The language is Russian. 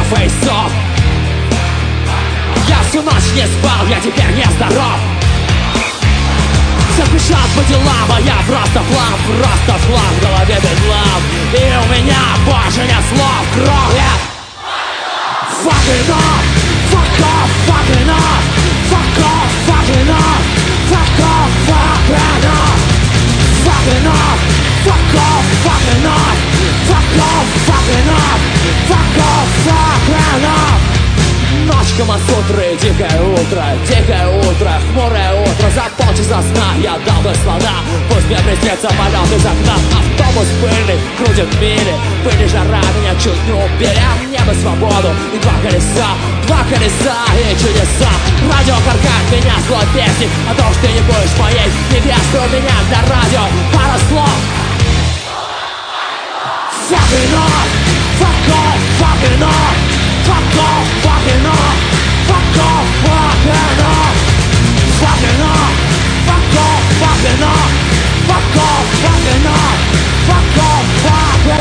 фейсов. Я всю ночь не спал, я теперь не здоров. Все спешат по делам, а я просто хлам в голове бедлам. И у меня больше нет слов, крови. Fuck enough, fuck off, fuck enough, fuck off, fuck enough, fuck off, fuck enough, fuck enough, fuck off, fuck enough, fuck off, fuck enough, fuck off, fuck enough. Ночь Камасутры, дикое утро, хмурое утро. За полчаса сна я дал бы слона. Пусть мне приснится полет из окна. Автобус пыльный, крутит мили. Пыль и жара меня чуть не убили. А мне бы свободу и два колеса и чудеса. Радио каркает меня злой песни о том, что ты не будешь моей невестой. У меня для радио пара слов. Fuck enough, fuck off, fuck enough, fuck off, fuck enough.